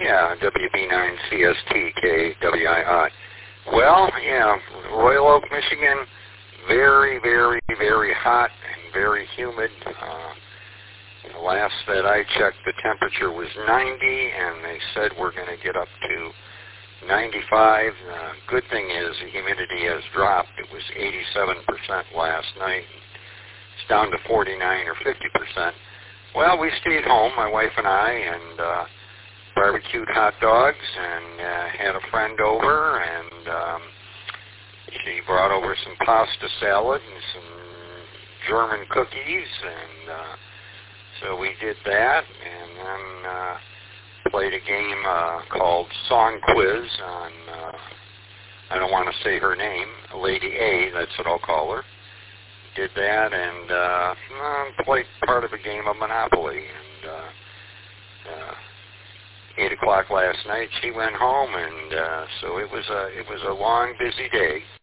Yeah, WB9CSTKWII. Well, yeah, Royal Oak, Michigan, very, very, very hot and very humid. Last that I checked, the temperature was 90, and they said we're going to get up to 95. Good thing is the humidity has dropped. It was 87% last night. It's down to 49 or 50%. Well, we stayed home, my wife and I, and barbecued hot dogs and had a friend over, and she brought over some pasta salad and some German cookies, and so we did that, and then played a game called Song Quiz on, I don't want to say her name, Lady A, that's what I'll call her. Did that, and played part of a game of Monopoly, and 8 o'clock last night she went home, and so it was a long, busy day.